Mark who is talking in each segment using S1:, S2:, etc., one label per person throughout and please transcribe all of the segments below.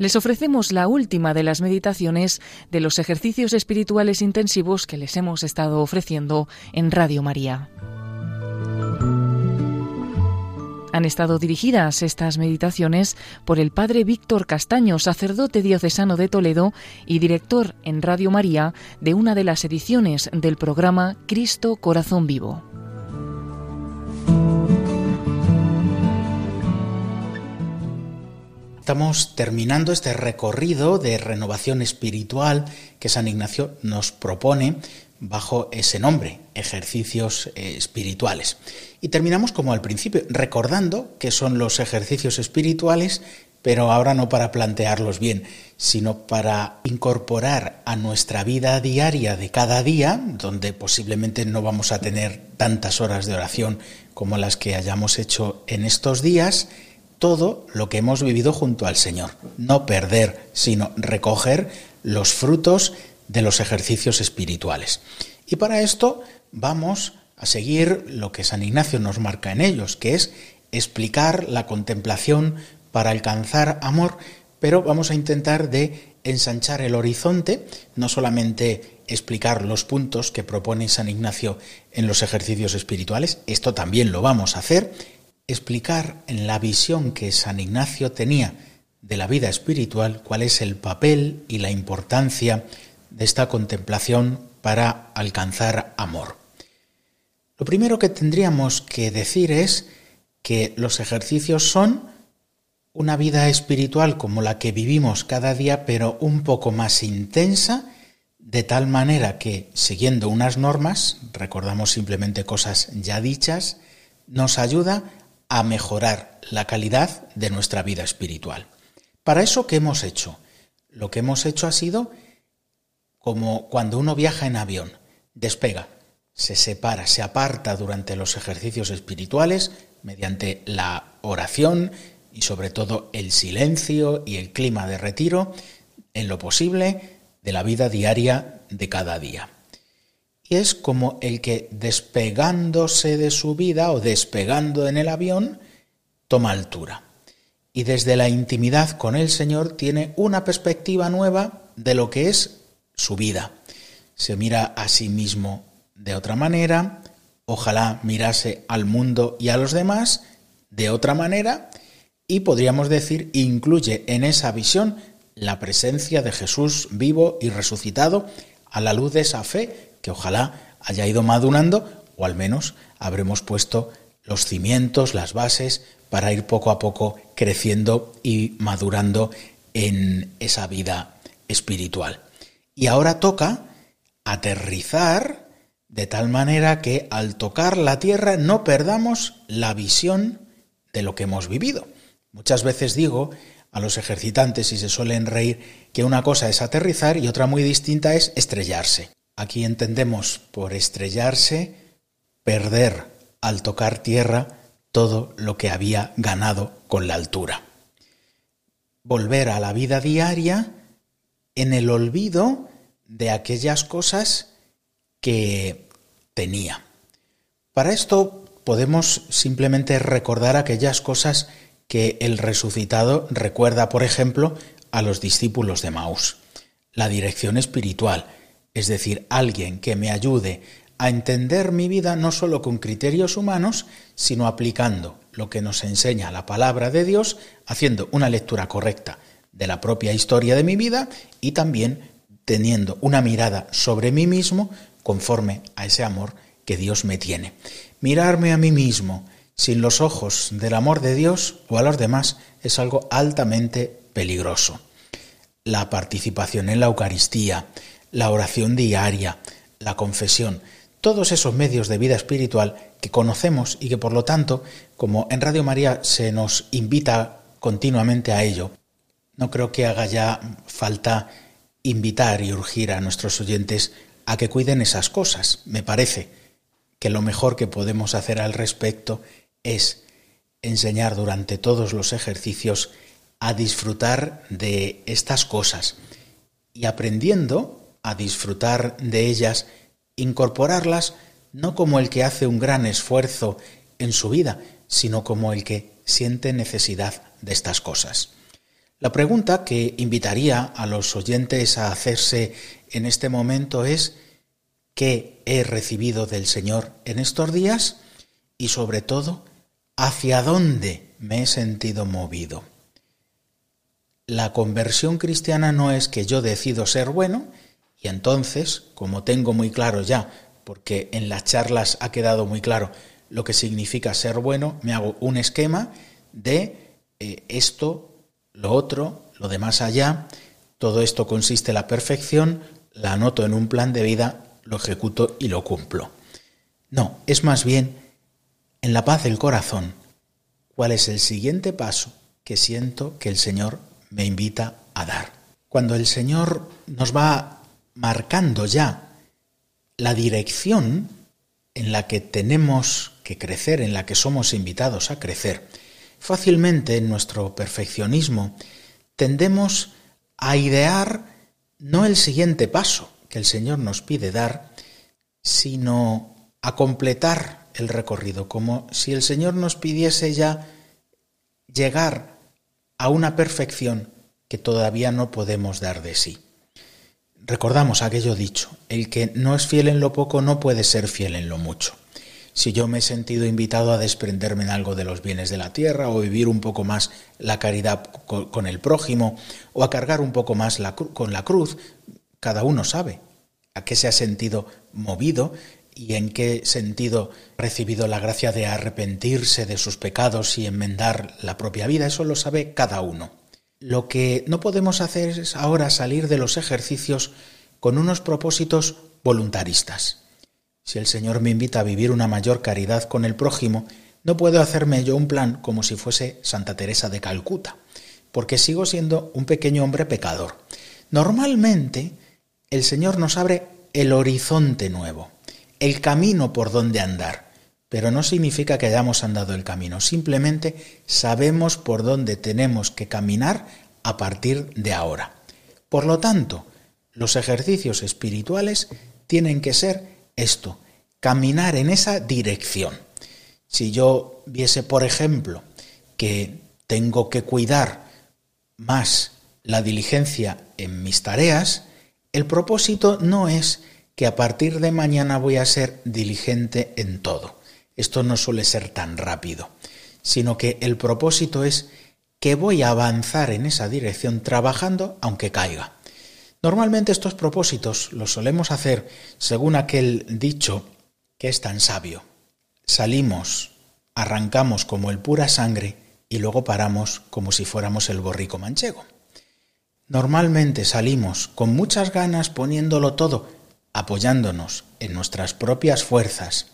S1: Les ofrecemos la última de las meditaciones de los ejercicios espirituales intensivos que les hemos estado ofreciendo en Radio María. Han estado dirigidas estas meditaciones por el Padre Víctor Castaño, sacerdote diocesano de Toledo y director en Radio María de una de las ediciones del programa Cristo Corazón Vivo.
S2: Estamos terminando este recorrido de renovación espiritual que San Ignacio nos propone bajo ese nombre, ejercicios espirituales. Y terminamos como al principio, recordando que son los ejercicios espirituales, pero ahora no para plantearlos bien, sino para incorporar a nuestra vida diaria de cada día, donde posiblemente no vamos a tener tantas horas de oración como las que hayamos hecho en estos días, todo lo que hemos vivido junto al Señor. No perder, sino recoger los frutos de los ejercicios espirituales. Y para esto vamos a seguir lo que San Ignacio nos marca en ellos, que es explicar la contemplación para alcanzar amor, pero vamos a intentar de ensanchar el horizonte, no solamente explicar los puntos que propone San Ignacio en los ejercicios espirituales, esto también lo vamos a hacer, explicar en la visión que San Ignacio tenía de la vida espiritual cuál es el papel y la importancia de esta contemplación para alcanzar amor. Lo primero que tendríamos que decir es que los ejercicios son una vida espiritual como la que vivimos cada día, pero un poco más intensa, de tal manera que, siguiendo unas normas, recordamos simplemente cosas ya dichas, nos ayuda a mejorar la calidad de nuestra vida espiritual. Para eso, ¿qué hemos hecho? Lo que hemos hecho ha sido como cuando uno viaja en avión, despega, se separa, se aparta durante los ejercicios espirituales mediante la oración y sobre todo el silencio y el clima de retiro, en lo posible, de la vida diaria de cada día. Y es como el que despegándose de su vida o despegando en el avión, toma altura. Y desde la intimidad con el Señor tiene una perspectiva nueva de lo que es su vida. Se mira a sí mismo de otra manera, ojalá mirase al mundo y a los demás de otra manera, y podríamos decir, incluye en esa visión la presencia de Jesús vivo y resucitado a la luz de esa fe que ojalá haya ido madurando, o al menos habremos puesto los cimientos, las bases, para ir poco a poco creciendo y madurando en esa vida espiritual. Y ahora toca aterrizar de tal manera que al tocar la tierra no perdamos la visión de lo que hemos vivido. Muchas veces digo a los ejercitantes, y se suelen reír, que una cosa es aterrizar y otra muy distinta es estrellarse. Aquí entendemos por estrellarse perder al tocar tierra todo lo que había ganado con la altura. Volver a la vida diaria en el olvido de aquellas cosas que tenía. Para esto podemos simplemente recordar aquellas cosas que el resucitado recuerda, por ejemplo, a los discípulos de Maús. La dirección espiritual, es decir, alguien que me ayude a entender mi vida no solo con criterios humanos, sino aplicando lo que nos enseña la palabra de Dios, haciendo una lectura correcta de la propia historia de mi vida y también teniendo una mirada sobre mí mismo conforme a ese amor que Dios me tiene. Mirarme a mí mismo sin los ojos del amor de Dios o a los demás es algo altamente peligroso. La participación en la Eucaristía, la oración diaria, la confesión, todos esos medios de vida espiritual que conocemos y que por lo tanto, como en Radio María se nos invita continuamente a ello, no creo que haga ya falta invitar y urgir a nuestros oyentes a que cuiden esas cosas. Me parece que lo mejor que podemos hacer al respecto es enseñar durante todos los ejercicios a disfrutar de estas cosas y aprendiendo a disfrutar de ellas, incorporarlas no como el que hace un gran esfuerzo en su vida, sino como el que siente necesidad de estas cosas. La pregunta que invitaría a los oyentes a hacerse en este momento es: ¿qué he recibido del Señor en estos días? Y sobre todo, ¿hacia dónde me he sentido movido? La conversión cristiana no es que yo decido ser bueno y entonces, como tengo muy claro ya, porque en las charlas ha quedado muy claro lo que significa ser bueno, me hago un esquema de esto, lo otro, lo de más allá, todo esto consiste en la perfección, la anoto en un plan de vida, lo ejecuto y lo cumplo. No, es más bien en la paz del corazón, ¿cuál es el siguiente paso que siento que el Señor me invita a dar? Cuando el Señor nos va marcando ya la dirección en la que tenemos que crecer, en la que somos invitados a crecer, fácilmente en nuestro perfeccionismo tendemos a idear no el siguiente paso que el Señor nos pide dar, sino a completar el recorrido, como si el Señor nos pidiese ya llegar a una perfección que todavía no podemos dar de sí. Recordamos aquello dicho: el que no es fiel en lo poco no puede ser fiel en lo mucho. Si yo me he sentido invitado a desprenderme en algo de los bienes de la tierra, o vivir un poco más la caridad con el prójimo, o a cargar un poco más con la cruz, cada uno sabe a qué se ha sentido movido y en qué sentido ha recibido la gracia de arrepentirse de sus pecados y enmendar la propia vida. Eso lo sabe cada uno. Lo que no podemos hacer es ahora salir de los ejercicios con unos propósitos voluntaristas. Si el Señor me invita a vivir una mayor caridad con el prójimo, no puedo hacerme yo un plan como si fuese Santa Teresa de Calcuta, porque sigo siendo un pequeño hombre pecador. Normalmente, el Señor nos abre el horizonte nuevo, el camino por donde andar, pero no significa que hayamos andado el camino, simplemente sabemos por dónde tenemos que caminar a partir de ahora. Por lo tanto, los ejercicios espirituales tienen que ser esto, caminar en esa dirección. Si yo viese, por ejemplo, que tengo que cuidar más la diligencia en mis tareas, el propósito no es que a partir de mañana voy a ser diligente en todo. Esto no suele ser tan rápido, sino que el propósito es que voy a avanzar en esa dirección trabajando aunque caiga. Normalmente estos propósitos los solemos hacer según aquel dicho que es tan sabio. Salimos, arrancamos como el pura sangre y luego paramos como si fuéramos el borrico manchego. Normalmente salimos con muchas ganas poniéndolo todo, apoyándonos en nuestras propias fuerzas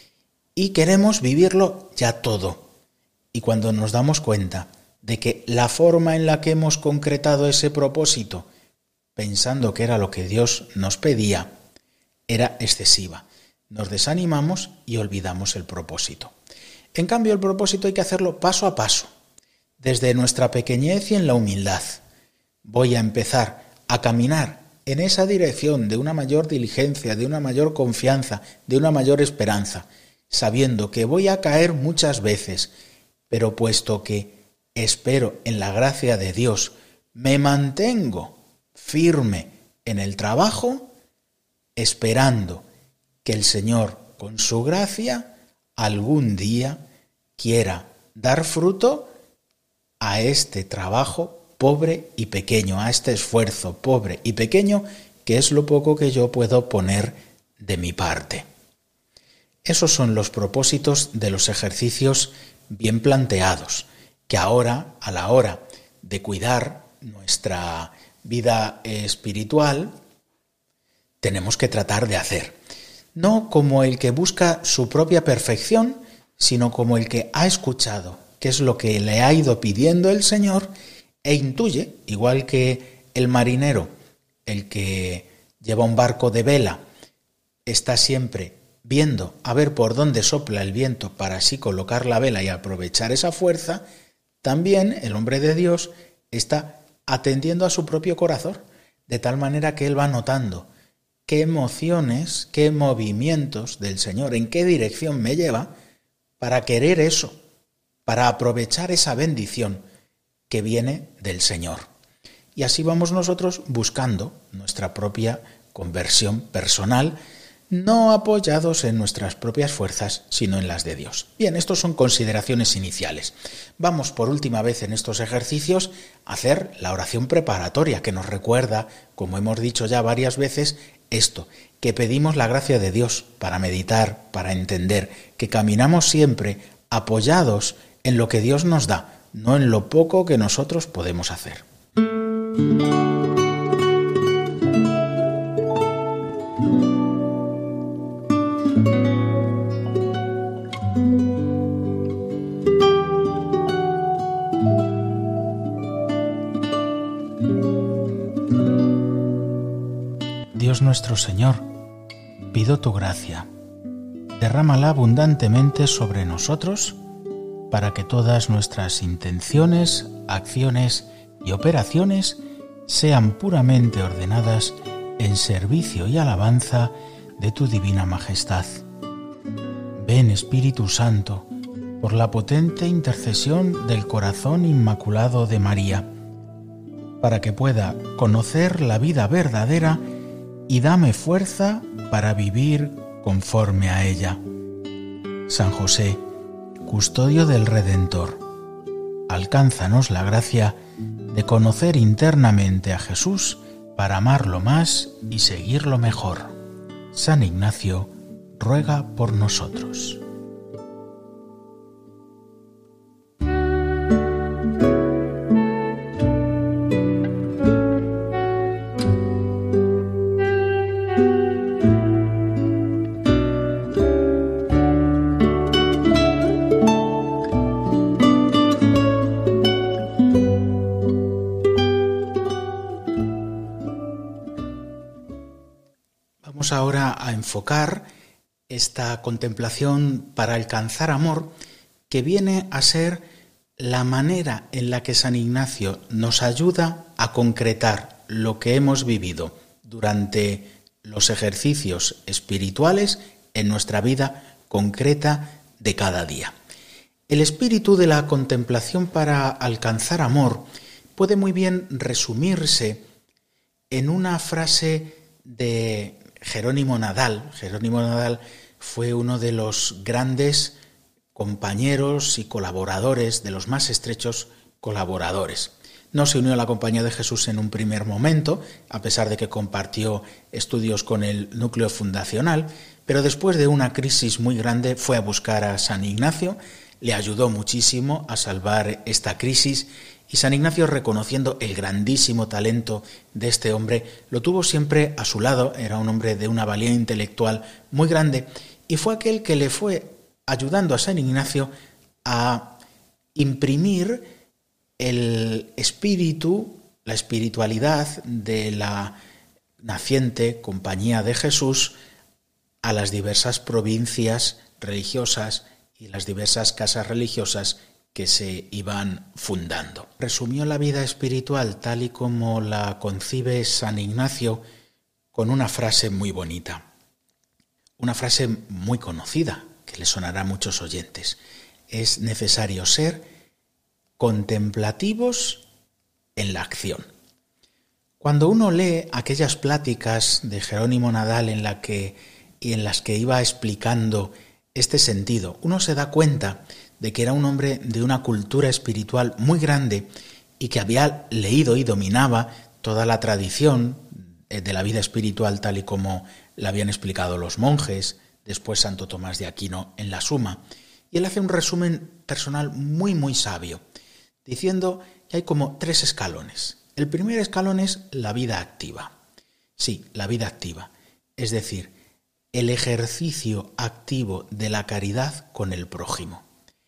S2: y queremos vivirlo ya todo. Y cuando nos damos cuenta de que la forma en la que hemos concretado ese propósito, pensando que era lo que Dios nos pedía, era excesiva, nos desanimamos y olvidamos el propósito. En cambio, el propósito hay que hacerlo paso a paso, desde nuestra pequeñez y en la humildad. Voy a empezar a caminar en esa dirección de una mayor diligencia, de una mayor confianza, de una mayor esperanza, sabiendo que voy a caer muchas veces, pero puesto que espero en la gracia de Dios, me mantengo firme en el trabajo, esperando que el Señor, con su gracia, algún día quiera dar fruto a este trabajo pobre y pequeño, a este esfuerzo pobre y pequeño, que es lo poco que yo puedo poner de mi parte. Esos son los propósitos de los ejercicios bien planteados, que ahora, a la hora de cuidar nuestra vida espiritual, tenemos que tratar de hacer. No como el que busca su propia perfección, sino como el que ha escuchado qué es lo que le ha ido pidiendo el Señor e intuye, igual que el marinero, el que lleva un barco de vela, está siempre viendo a ver por dónde sopla el viento para así colocar la vela y aprovechar esa fuerza, también el hombre de Dios está atendiendo a su propio corazón, de tal manera que él va notando qué emociones, qué movimientos del Señor, en qué dirección me lleva para querer eso, para aprovechar esa bendición que viene del Señor. Y así vamos nosotros buscando nuestra propia conversión personal, no apoyados en nuestras propias fuerzas, sino en las de Dios. Bien, estos son consideraciones iniciales. Vamos por última vez en estos ejercicios a hacer la oración preparatoria, que nos recuerda, como hemos dicho ya varias veces, esto, que pedimos la gracia de Dios para meditar, para entender, que caminamos siempre apoyados en lo que Dios nos da, no en lo poco que nosotros podemos hacer. Dios nuestro Señor, pido tu gracia, derrámala abundantemente sobre nosotros para que todas nuestras intenciones, acciones y operaciones sean puramente ordenadas en servicio y alabanza de tu divina majestad. Ven, Espíritu Santo, por la potente intercesión del corazón inmaculado de María, para que pueda conocer la vida verdadera y dame fuerza para vivir conforme a ella. San José, custodio del Redentor, alcánzanos la gracia de conocer internamente a Jesús para amarlo más y seguirlo mejor. San Ignacio ruega por nosotros. Vamos ahora a enfocar esta contemplación para alcanzar amor, que viene a ser la manera en la que San Ignacio nos ayuda a concretar lo que hemos vivido durante los ejercicios espirituales en nuestra vida concreta de cada día. El espíritu de la contemplación para alcanzar amor puede muy bien resumirse en una frase de Jerónimo Nadal. Jerónimo Nadal fue uno de los grandes compañeros y colaboradores, de los más estrechos colaboradores. No se unió a la Compañía de Jesús en un primer momento, a pesar de que compartió estudios con el núcleo fundacional, pero después de una crisis muy grande fue a buscar a San Ignacio, le ayudó muchísimo a salvar esta crisis, y San Ignacio, reconociendo el grandísimo talento de este hombre, lo tuvo siempre a su lado. Era un hombre de una valía intelectual muy grande, y fue aquel que le fue ayudando a San Ignacio a imprimir el espíritu, la espiritualidad de la naciente Compañía de Jesús a las diversas provincias religiosas y las diversas casas religiosas que se iban fundando. Resumió la vida espiritual tal y como la concibe San Ignacio con una frase muy bonita, una frase muy conocida que le sonará a muchos oyentes. Es necesario ser contemplativos en la acción. Cuando uno lee aquellas pláticas de Jerónimo Nadal en las que iba explicando este sentido, uno se da cuenta de que era un hombre de una cultura espiritual muy grande y que había leído y dominaba toda la tradición de la vida espiritual tal y como la habían explicado los monjes, después Santo Tomás de Aquino en la Suma. Y él hace un resumen personal muy, muy sabio, diciendo que hay como 3 escalones. El primer escalón es la vida activa. Sí, la vida activa, es decir, el ejercicio activo de la caridad con el prójimo.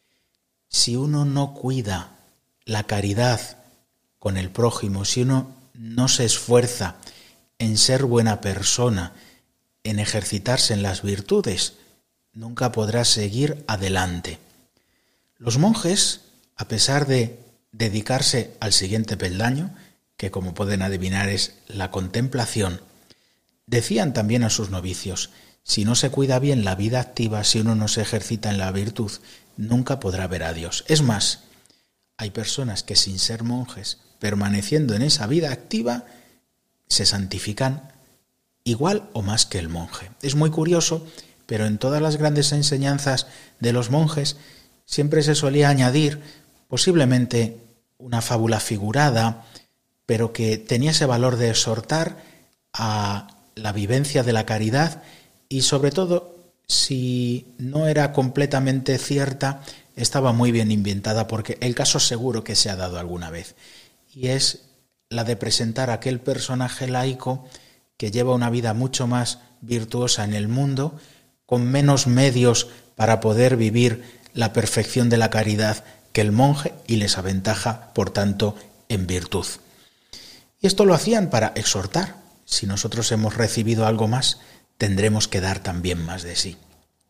S2: Si uno no cuida la caridad con el prójimo, si uno no se esfuerza en ser buena persona, en ejercitarse en las virtudes, nunca podrá seguir adelante. Los monjes, a pesar de dedicarse al siguiente peldaño, que como pueden adivinar es la contemplación, decían también a sus novicios: si no se cuida bien la vida activa, si uno no se ejercita en la virtud, nunca podrá ver a Dios. Es más, hay personas que sin ser monjes, permaneciendo en esa vida activa, se santifican igual o más que el monje. Es muy curioso, pero en todas las grandes enseñanzas de los monjes siempre se solía añadir posiblemente una fábula figurada, pero que tenía ese valor de exhortar a la vivencia de la caridad y sobre todo, si no era completamente cierta, estaba muy bien inventada porque el caso seguro que se ha dado alguna vez. Y es la de presentar a aquel personaje laico que lleva una vida mucho más virtuosa en el mundo, con menos medios para poder vivir la perfección de la caridad que el monje y les aventaja, por tanto, en virtud. Y esto lo hacían para exhortar. Si nosotros hemos recibido algo más, tendremos que dar también más de sí.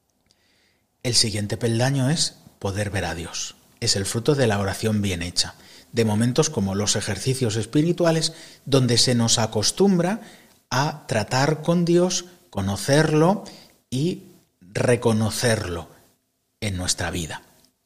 S2: El siguiente peldaño es poder ver a Dios. Es el fruto de la oración bien hecha, de momentos como los ejercicios espirituales, donde se nos acostumbra a tratar con Dios, conocerlo y reconocerlo en nuestra vida.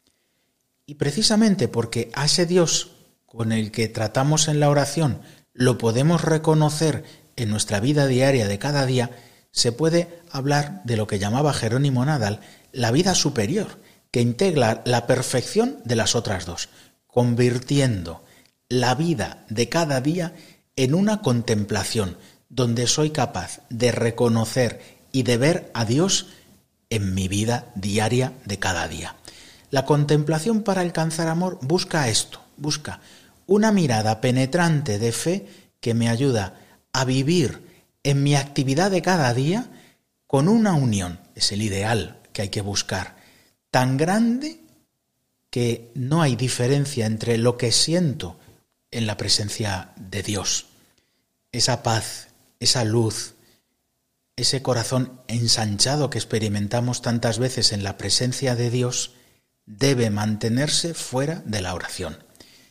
S2: Y precisamente porque a ese Dios con el que tratamos en la oración lo podemos reconocer en nuestra vida diaria de cada día, se puede hablar de lo que llamaba Jerónimo Nadal la vida superior, que integra la perfección de las otras dos, convirtiendo la vida de cada día en una contemplación, donde soy capaz de reconocer y de ver a Dios en mi vida diaria de cada día. La contemplación para alcanzar amor busca esto, busca una mirada penetrante de fe que me ayuda a vivir en mi actividad de cada día con una unión, es el ideal que hay que buscar, tan grande que no hay diferencia entre lo que siento en la presencia de Dios. Esa paz, esa luz, ese corazón ensanchado que experimentamos tantas veces en la presencia de Dios debe mantenerse fuera de la oración.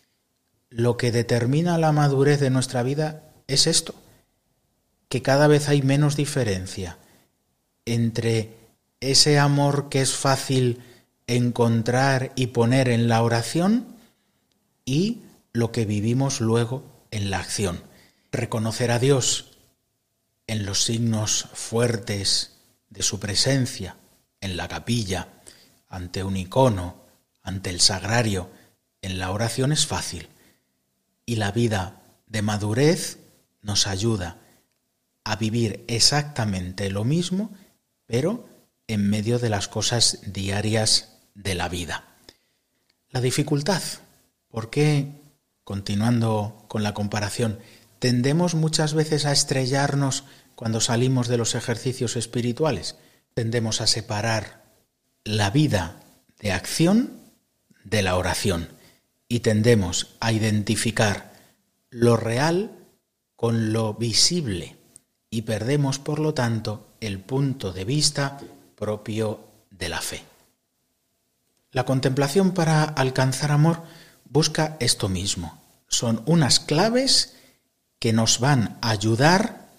S2: Lo que determina la madurez de nuestra vida es esto, que cada vez hay menos diferencia entre ese amor que es fácil encontrar y poner en la oración y lo que vivimos luego en la acción. Reconocer a Dios en los signos fuertes de su presencia, en la capilla, ante un icono, ante el sagrario, en la oración es fácil. Y la vida de madurez nos ayuda a vivir exactamente lo mismo, pero en medio de las cosas diarias de la vida. La dificultad, ¿por qué, continuando con la comparación, tendemos muchas veces a estrellarnos cuando salimos de los ejercicios espirituales? Tendemos a separar la vida de acción de la oración y tendemos a identificar lo real con lo visible y perdemos, por lo tanto, el punto de vista propio de la fe. La contemplación para alcanzar amor busca esto mismo. Son unas claves que nos van a ayudar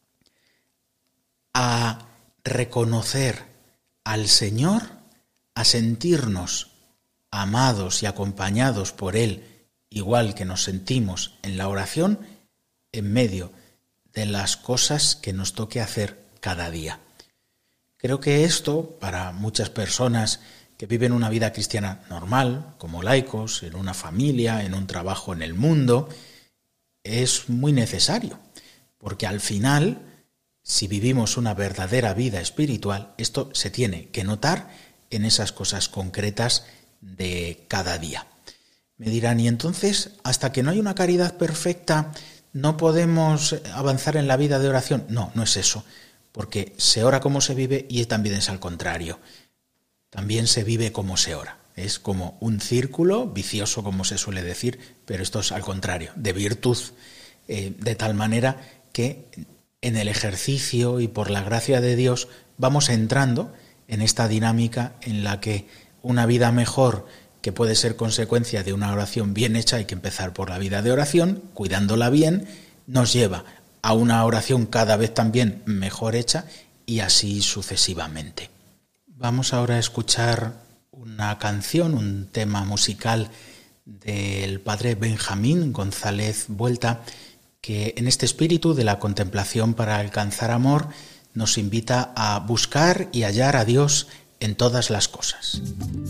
S2: a reconocer al Señor, a sentirnos amados y acompañados por Él, igual que nos sentimos en la oración, en medio de las cosas que nos toque hacer cada día. Creo que esto, para muchas personas que viven una vida cristiana normal, como laicos, en una familia, en un trabajo en el mundo, es muy necesario, porque al final, si vivimos una verdadera vida espiritual, esto se tiene que notar en esas cosas concretas de cada día. Me dirán, y entonces, hasta que no hay una caridad perfecta, ¿no podemos avanzar en la vida de oración? No, no es eso, porque se ora como se vive y también es al contrario. También se vive como se ora. Es como un círculo vicioso, como se suele decir, pero esto es al contrario, de virtud, de tal manera que en el ejercicio y por la gracia de Dios vamos entrando en esta dinámica en la que una vida mejor, que puede ser consecuencia de una oración bien hecha, hay que empezar por la vida de oración, cuidándola bien, nos lleva a una oración cada vez también mejor hecha y así sucesivamente. Vamos ahora a escuchar una canción, un tema musical del padre Benjamín González Vuelta, que en este espíritu de la contemplación para alcanzar amor nos invita a buscar y hallar a Dios en todas las cosas.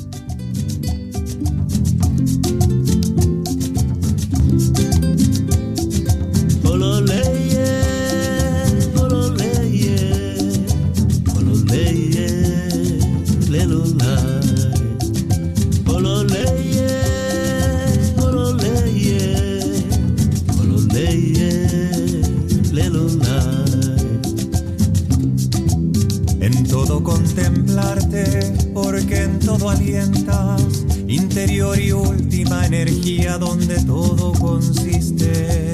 S3: En todo contemplarte, porque en todo alientas, interior y última energía donde todo consiste,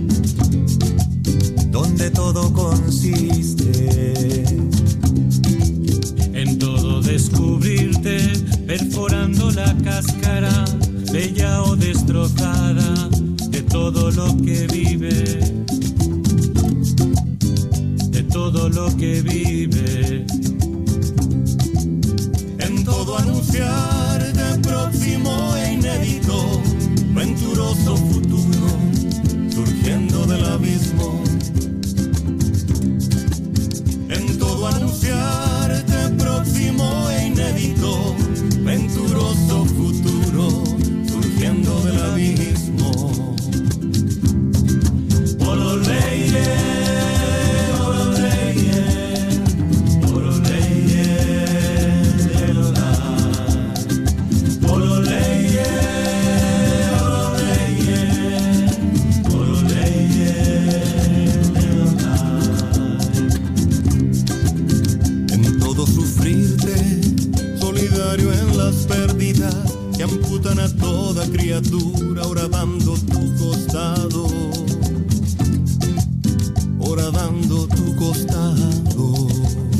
S3: donde todo consiste.
S4: En todo descubrirte, perforando la cáscara, bella o destrozada, de todo lo que vive, de todo lo que vive.
S5: En todo anunciarte próximo e inédito, venturoso futuro, surgiendo del abismo. En todo anunciarte próximo e inédito, venturoso futuro, surgiendo del abismo. Que amputan a toda criatura, horadando tu costado, horadando tu costado.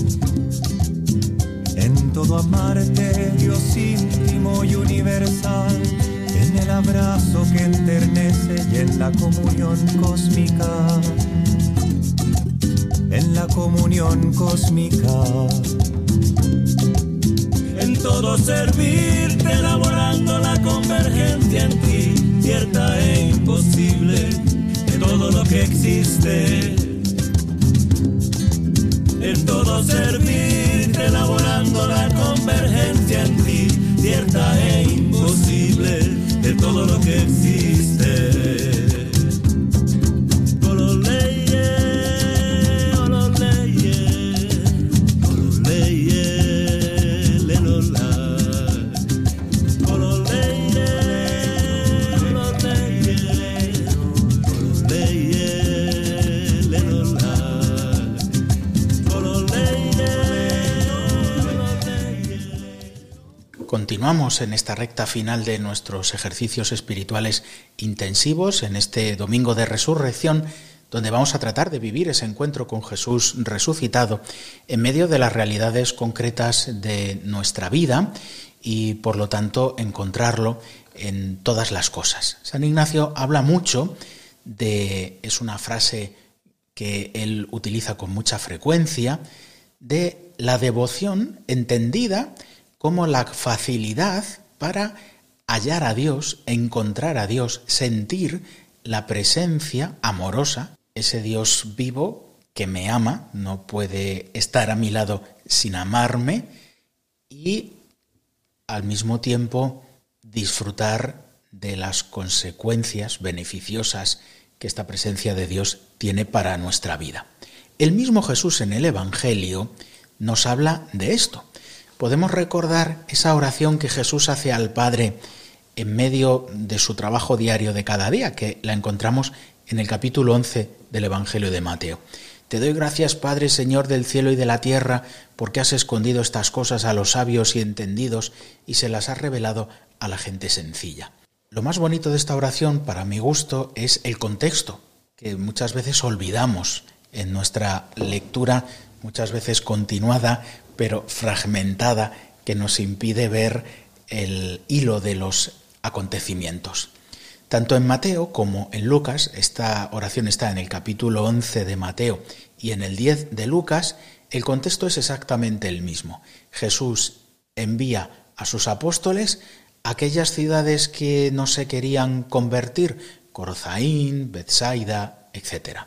S3: En todo amarte, Dios íntimo y universal, en el abrazo que enternece y en la comunión cósmica, en la comunión cósmica.
S4: En todo servirte, elaborando la convergencia en ti, cierta e imposible, de todo lo que existe. En todo servirte, elaborando la convergencia en ti, cierta e imposible, de todo lo que existe.
S2: Continuamos en esta recta final de nuestros ejercicios espirituales intensivos, en este domingo de resurrección, donde vamos a tratar de vivir ese encuentro con Jesús resucitado en medio de las realidades concretas de nuestra vida y, por lo tanto, encontrarlo en todas las cosas. San Ignacio habla mucho es una frase que él utiliza con mucha frecuencia, de la devoción entendida como la facilidad para hallar a Dios, encontrar a Dios, sentir la presencia amorosa, ese Dios vivo que me ama, no puede estar a mi lado sin amarme, y al mismo tiempo disfrutar de las consecuencias beneficiosas que esta presencia de Dios tiene para nuestra vida. El mismo Jesús en el Evangelio nos habla de esto. Podemos recordar esa oración que Jesús hace al Padre en medio de su trabajo diario de cada día, que la encontramos en el capítulo 11 del Evangelio de Mateo. Te doy gracias, Padre, Señor del cielo y de la tierra, porque has escondido estas cosas a los sabios y entendidos y se las has revelado a la gente sencilla. Lo más bonito de esta oración, para mi gusto, es el contexto, que muchas veces olvidamos en nuestra lectura, muchas veces continuada, pero fragmentada, que nos impide ver el hilo de los acontecimientos. Tanto en Mateo como en Lucas, esta oración está en el capítulo 11 de Mateo y en el 10 de Lucas, el contexto es exactamente el mismo. Jesús envía a sus apóstoles aquellas ciudades que no se querían convertir, Corozaín, Betsaida, etc.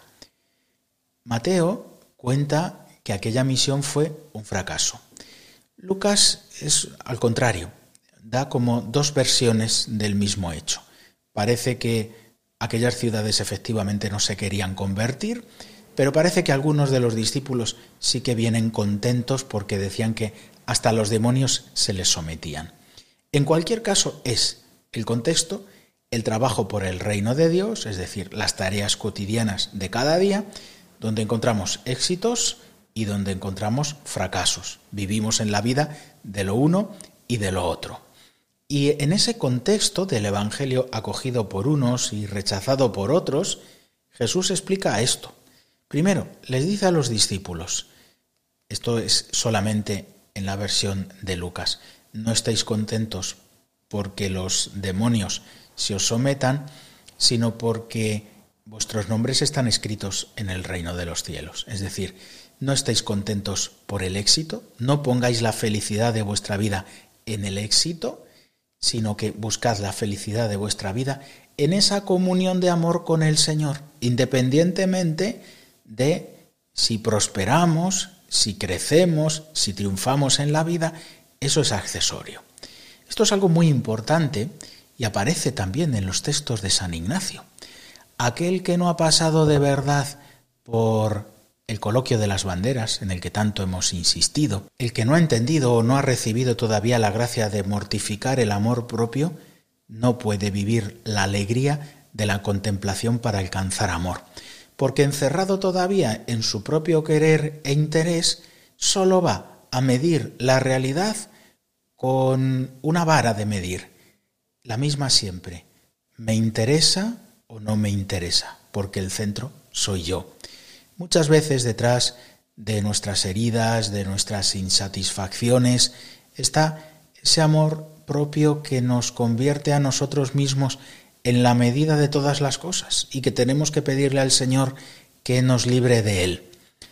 S2: Mateo cuenta que aquella misión fue un fracaso. Lucas es al contrario, da como dos versiones del mismo hecho. Parece que aquellas ciudades efectivamente no se querían convertir, pero parece que algunos de los discípulos sí que vienen contentos porque decían que hasta los demonios se les sometían. En cualquier caso es el contexto, el trabajo por el reino de Dios, es decir, las tareas cotidianas de cada día, donde encontramos éxitos y donde encontramos fracasos. Vivimos en la vida de lo uno y de lo otro. Y en ese contexto del Evangelio acogido por unos y rechazado por otros, Jesús explica esto. Primero, les dice a los discípulos, esto es solamente en la versión de Lucas, no estéis contentos porque los demonios se os sometan, sino porque vuestros nombres están escritos en el reino de los cielos. Es decir, no estéis contentos por el éxito, no pongáis la felicidad de vuestra vida en el éxito, sino que buscad la felicidad de vuestra vida en esa comunión de amor con el Señor, independientemente de si prosperamos, si crecemos, si triunfamos en la vida, eso es accesorio. Esto es algo muy importante y aparece también en los textos de San Ignacio. Aquel que no ha pasado de verdad por el coloquio de las banderas, en el que tanto hemos insistido, el que no ha entendido o no ha recibido todavía la gracia de mortificar el amor propio, no puede vivir la alegría de la contemplación para alcanzar amor. Porque encerrado todavía en su propio querer e interés, solo va a medir la realidad con una vara de medir, la misma siempre. ¿Me interesa o no me interesa? Porque el centro soy yo. Muchas veces detrás de nuestras heridas, de nuestras insatisfacciones, está ese amor propio que nos convierte a nosotros mismos en la medida de todas las cosas y que tenemos que pedirle al Señor que nos libre de él.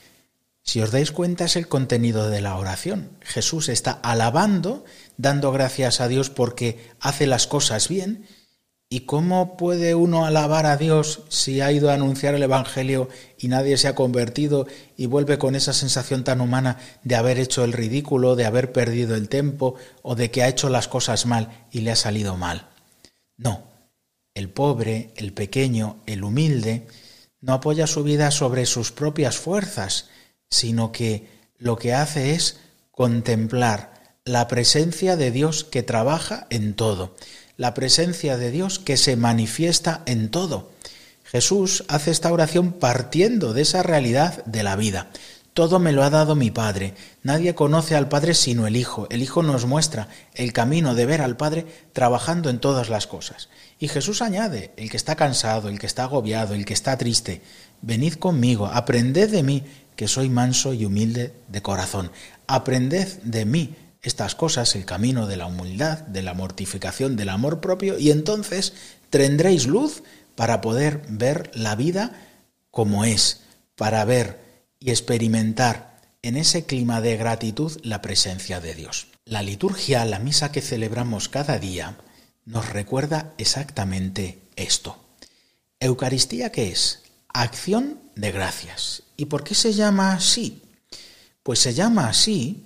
S2: Si os dais cuenta, es el contenido de la oración. Jesús está alabando, dando gracias a Dios porque hace las cosas bien. ¿Y cómo puede uno alabar a Dios si ha ido a anunciar el Evangelio y nadie se ha convertido y vuelve con esa sensación tan humana de haber hecho el ridículo, de haber perdido el tiempo o de que ha hecho las cosas mal y le ha salido mal? No, el pobre, el pequeño, el humilde, no apoya su vida sobre sus propias fuerzas, sino que lo que hace es contemplar la presencia de Dios que trabaja en todo, la presencia de Dios que se manifiesta en todo. Jesús hace esta oración partiendo de esa realidad de la vida. Todo me lo ha dado mi Padre. Nadie conoce al Padre sino el Hijo. El Hijo nos muestra el camino de ver al Padre trabajando en todas las cosas. Y Jesús añade, el que está cansado, el que está agobiado, el que está triste, venid conmigo, aprended de mí, que soy manso y humilde de corazón. Aprended de mí estas cosas, el camino de la humildad, de la mortificación, del amor propio, y entonces tendréis luz para poder ver la vida como es, para ver y experimentar en ese clima de gratitud la presencia de Dios. La liturgia, la misa que celebramos cada día, nos recuerda exactamente esto. ¿Eucaristía qué es? Acción de gracias. ¿Y por qué se llama así? Pues se llama así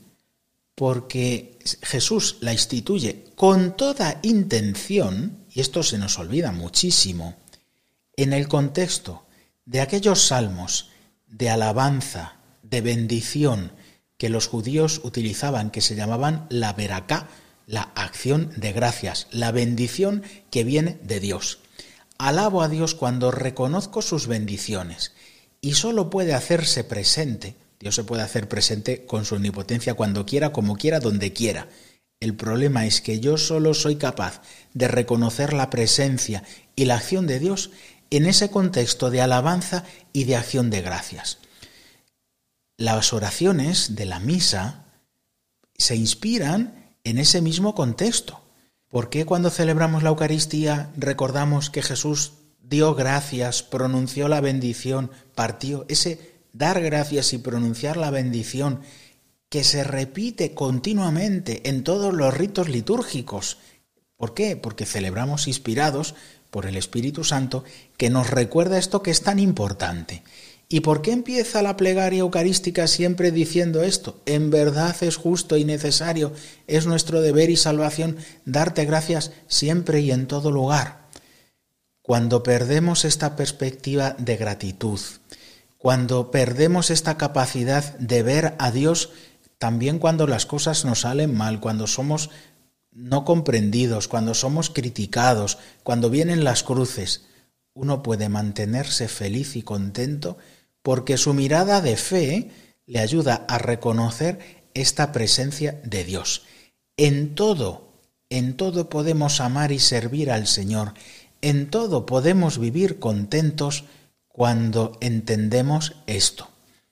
S2: porque Jesús la instituye con toda intención, y esto se nos olvida muchísimo, en el contexto de aquellos salmos de alabanza, de bendición, que los judíos utilizaban, que se llamaban la veraká, la acción de gracias, la bendición que viene de Dios. Alabo a Dios cuando reconozco sus bendiciones, y solo puede hacerse presente. Dios se puede hacer presente con su omnipotencia cuando quiera, como quiera, donde quiera. El problema es que yo solo soy capaz de reconocer la presencia y la acción de Dios en ese contexto de alabanza y de acción de gracias. Las oraciones de la misa se inspiran en ese mismo contexto. ¿Por qué cuando celebramos la Eucaristía recordamos que Jesús dio gracias, pronunció la bendición, partió? Ese dar gracias y pronunciar la bendición que se repite continuamente en todos los ritos litúrgicos, ¿Por qué? Porque celebramos inspirados por el Espíritu Santo, que nos recuerda esto que es tan importante. ¿Y por qué empieza la plegaria eucarística siempre diciendo esto? En verdad es justo y necesario, es nuestro deber y salvación darte gracias siempre y en todo lugar. Cuando perdemos esta perspectiva de gratitud, cuando perdemos esta capacidad de ver a Dios también cuando las cosas nos salen mal, cuando somos no comprendidos, cuando somos criticados, cuando vienen las cruces, uno puede mantenerse feliz y contento porque su mirada de fe le ayuda a reconocer esta presencia de Dios. En todo podemos amar y servir al Señor. En todo podemos vivir contentos cuando entendemos esto.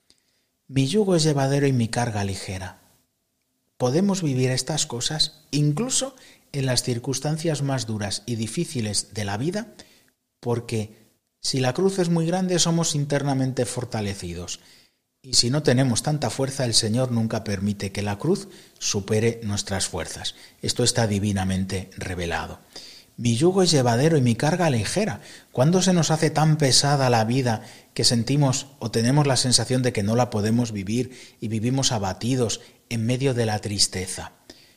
S2: Mi yugo es llevadero y mi carga ligera. Podemos vivir estas cosas incluso en las circunstancias más duras y difíciles de la vida, porque si la cruz es muy grande somos internamente fortalecidos. Y si no tenemos tanta fuerza, el Señor nunca permite que la cruz supere nuestras fuerzas. Esto está divinamente revelado. Mi yugo es llevadero y mi carga ligera. ¿Cuándo se nos hace tan pesada la vida que sentimos o tenemos la sensación de que no la podemos vivir y vivimos abatidos en medio de la tristeza?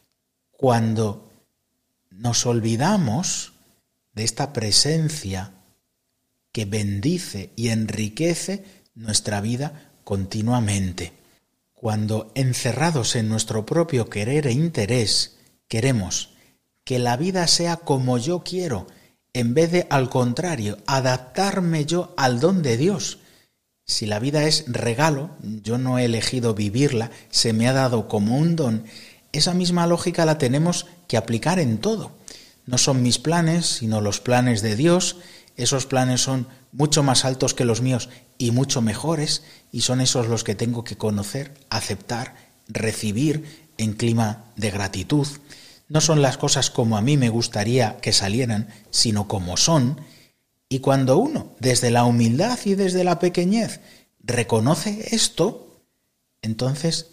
S2: Cuando nos olvidamos de esta presencia que bendice y enriquece nuestra vida continuamente. Cuando, encerrados en nuestro propio querer e interés, queremos que la vida sea como yo quiero, en vez de, al contrario, adaptarme yo al don de Dios. Si la vida es regalo, yo no he elegido vivirla, se me ha dado como un don, esa misma lógica la tenemos que aplicar en todo. No son mis planes, sino los planes de Dios. Esos planes son mucho más altos que los míos y mucho mejores, y son esos los que tengo que conocer, aceptar, recibir en clima de gratitud. No son las cosas como a mí me gustaría que salieran, sino como son. Y cuando uno, desde la humildad y desde la pequeñez, reconoce esto, entonces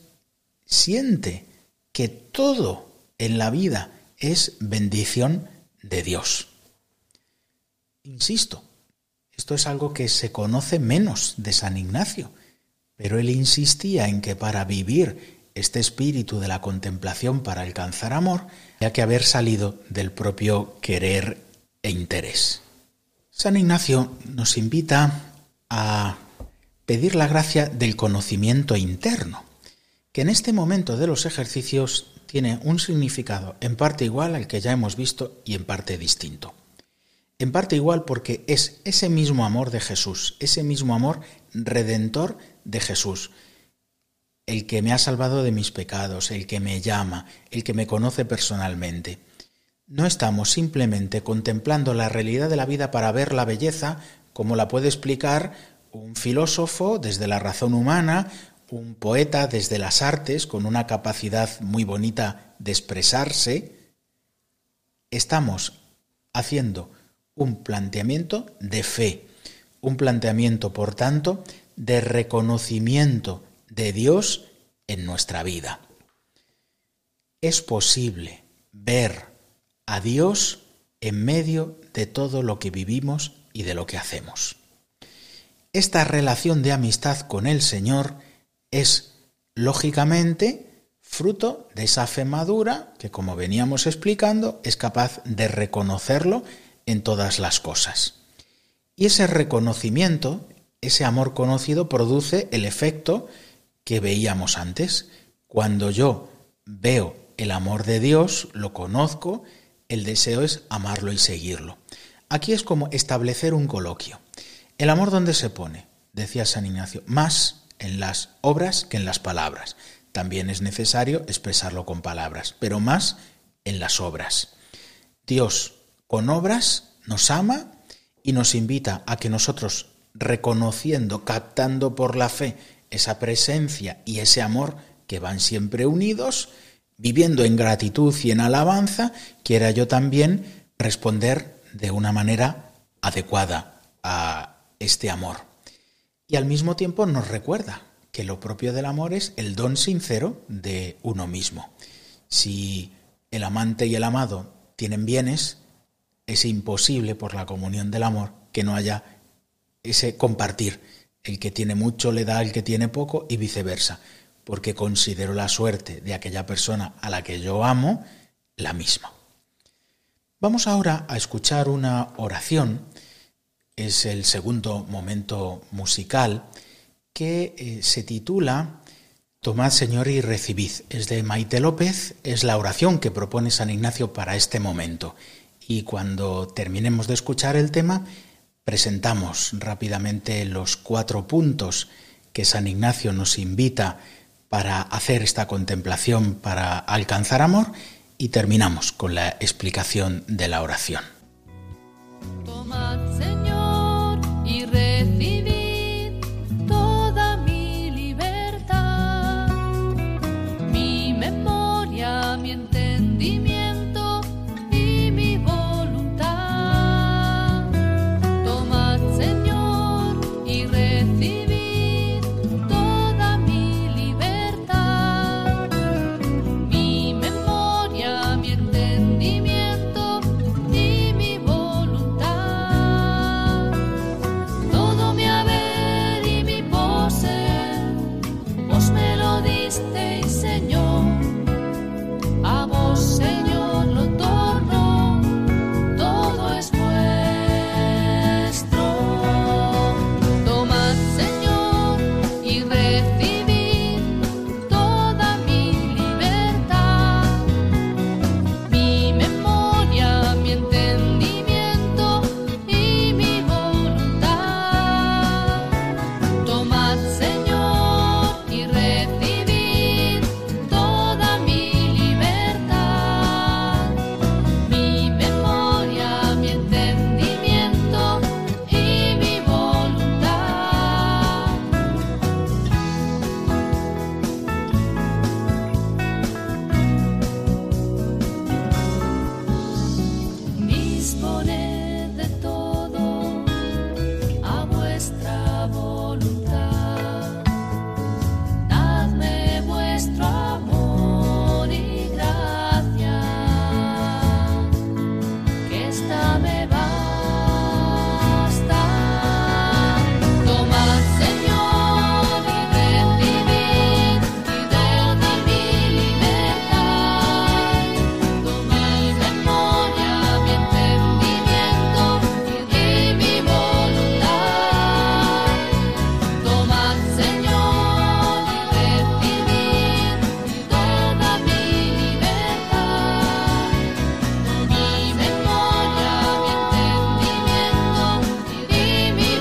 S2: siente que todo en la vida es bendición de Dios. Insisto, esto es algo que se conoce menos de San Ignacio, pero él insistía en que para vivir este espíritu de la contemplación para alcanzar amor, había que haber salido del propio querer e interés. San Ignacio nos invita a pedir la gracia del conocimiento interno, que en este momento de los ejercicios tiene un significado en parte igual al que ya hemos visto y en parte distinto. En parte igual porque es ese mismo amor de Jesús, ese mismo amor redentor de Jesús, el que me ha salvado de mis pecados, el que me llama, el que me conoce personalmente. No estamos simplemente contemplando la realidad de la vida para ver la belleza, como la puede explicar un filósofo desde la razón humana, un poeta desde las artes, con una capacidad muy bonita de expresarse. Estamos haciendo un planteamiento de fe, un planteamiento, por tanto, de reconocimiento de Dios en nuestra vida. Es posible ver a Dios en medio de todo lo que vivimos y de lo que hacemos. Esta relación de amistad con el Señor es, lógicamente, fruto de esa fe madura que, como veníamos explicando, es capaz de reconocerlo en todas las cosas. Y ese reconocimiento, ese amor conocido, produce el efecto que veíamos antes. Cuando yo veo el amor de Dios, lo conozco, el deseo es amarlo y seguirlo. Aquí es como establecer un coloquio. ¿El amor dónde se pone? Decía San Ignacio, más en las obras que en las palabras. También es necesario expresarlo con palabras, pero más en las obras. Dios, con obras, nos ama y nos invita a que nosotros, reconociendo, captando por la fe esa presencia y ese amor que van siempre unidos, viviendo en gratitud y en alabanza, quiera yo también responder de una manera adecuada a este amor. Y al mismo tiempo nos recuerda que lo propio del amor es el don sincero de uno mismo. Si el amante y el amado tienen bienes, es imposible por la comunión del amor que no haya ese compartir. El que tiene mucho le da al que tiene poco y viceversa, porque considero la suerte de aquella persona a la que yo amo la misma. Vamos ahora a escuchar una oración, es el segundo momento musical, que se titula Tomad, Señor, y recibid. Es de Maite López, es la oración que propone San Ignacio para este momento. Y cuando terminemos de escuchar el tema, presentamos rápidamente los 4 puntos que San Ignacio nos invita para hacer esta contemplación, para alcanzar amor, y terminamos con la explicación de la oración.
S6: Tomad, Señor, y recibid toda mi libertad, mi memoria, mi entendimiento y mi voluntad. Tomad, Señor, y recibid toda mi libertad, mi memoria, mi entendimiento y mi voluntad. Todo mi haber y mi poseer, vos me lo disteis, Señor. A vos, Señor, lo torno, todo es vuestro. Tomad, Señor, y recibid toda mi libertad, mi memoria, mi entendimiento y mi voluntad. Tomad, Señor, y recibid toda mi libertad, mi memoria, mi entendimiento y mi voluntad. Disponed de todo a vuestra voluntad. Dadme vuestro amor y gracia, que esta me basta. Tomad, Señor, y recibid de mi libertad, mi memoria, mi entendimiento y mi voluntad. Tomad, Señor, y recibid toda mi libertad, mi memoria, mi entendimiento y mi